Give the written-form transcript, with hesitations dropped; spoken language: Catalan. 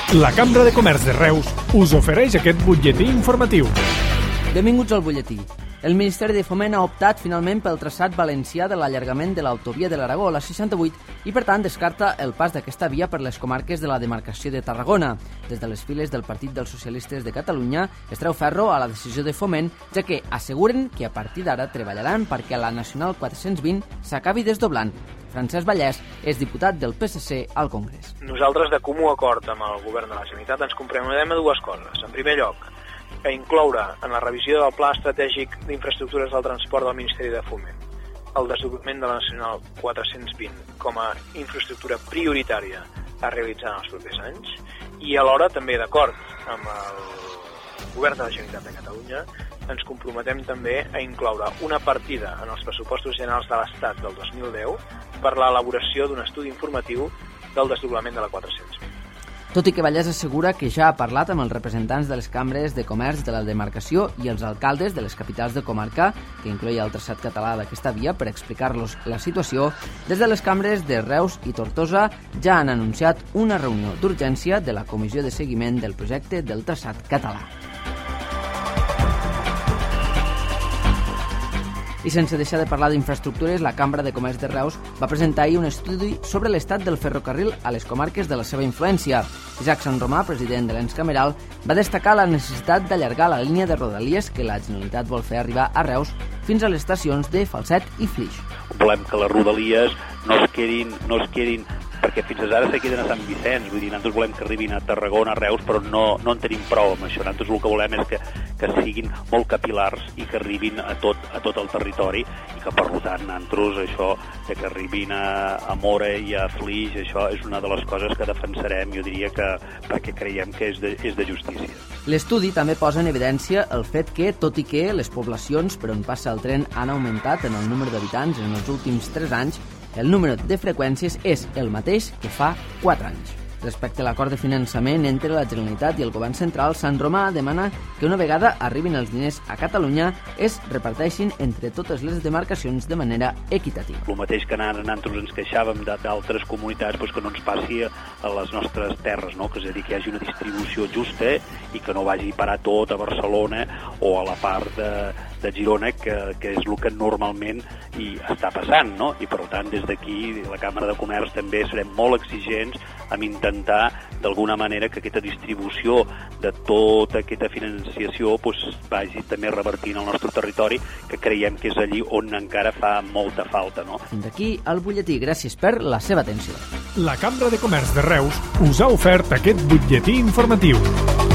La Cambra de Comerç de Reus us ofereix aquest butlletí informatiu. Benvinguts al butlletí. El Ministeri de Foment ha optat finalment pel traçat valencià de l'allargament de l'autovia de l'Aragó, la 68, i per tant descarta el pas d'aquesta via per les comarques de la demarcació de Tarragona. Des de les files del Partit dels Socialistes de Catalunya es treu ferro a la decisió de Foment, ja que asseguren que a partir d'ara treballaran perquè la Nacional 420 s'acabi desdoblant. Francesc Vallès és diputat del PSC al Congrés. Nosaltres, de comú acord amb el govern de la Generalitat, ens comprometem a dues coses. En primer lloc, a incloure en la revisió del Pla Estratègic d'Infraestructures del Transport del Ministeri de Foment el desdoblament de la Nacional 420 com a infraestructura prioritària a realitzar en els propers anys, i alhora també d'acord amb el govern de la Generalitat de Catalunya ens comprometem també a incloure una partida en els pressupostos generals de l'Estat del 2010 per l'elaboració d'un estudi informatiu del desdoblament de la 420. Tot i que Vallès assegura que ja ha parlat amb els representants de les cambres de comerç de la demarcació i els alcaldes de les capitals de comarca, que incloïa el traçat català d'aquesta via, per explicar-los la situació, des de les cambres de Reus i Tortosa ja han anunciat una reunió d'urgència de la Comissió de Seguiment del projecte del traçat català. I sense deixar de parlar d'infraestructures, la Cambra de Comerç de Reus va presentar ahir un estudi sobre l'estat del ferrocarril a les comarques de la seva influència. Isaac Sant Romà, president de l'ens cameral, va destacar la necessitat d'allargar la línia de Rodalies que la Generalitat vol fer arribar a Reus fins a les estacions de Falset i Flix. Volem que les Rodalies no es quedin perquè fins ara se queden a Sant Vicenç, vull dir, nosaltres volem que arribin a Tarragona, a Reus, però no en tenim prou amb això. Nosaltres el que volem és que siguin molt capilars i que arribin a tot el territori i que, per tant, nosaltres això que arribin a Móra i a Flix, això és una de les coses que defensarem, jo diria que perquè creiem que és de justícia. L'estudi també posa en evidència el fet que, tot i que les poblacions per on passa el tren han augmentat en el número d'habitants en els últims 3 anys, el número de freqüències és el mateix que fa 4 anys. Respecte a l'acord de finançament entre la Generalitat i el Govern Central, Sant Romà demana que una vegada arribin els diners a Catalunya es reparteixin entre totes les demarcacions de manera equitativa. El mateix que nosaltres ens queixàvem d'altres comunitats, que no ens passi a les nostres terres, no? Que és a dir, que hi hagi una distribució justa i que no vagi a parar tot a Barcelona o a la part de Girona, que és el que normalment hi està passant, no? I per tant, des d'aquí, la Càmera de Comerç també serem molt exigents amb intentar, d'alguna manera, que aquesta distribució de tota aquesta financiació vagi també revertint al nostre territori, que creiem que és allí on encara fa molta falta, no? Fins aquí el butlletí. Gràcies per la seva atenció. La Cambra de Comerç de Reus us ha ofert aquest butlletí informatiu.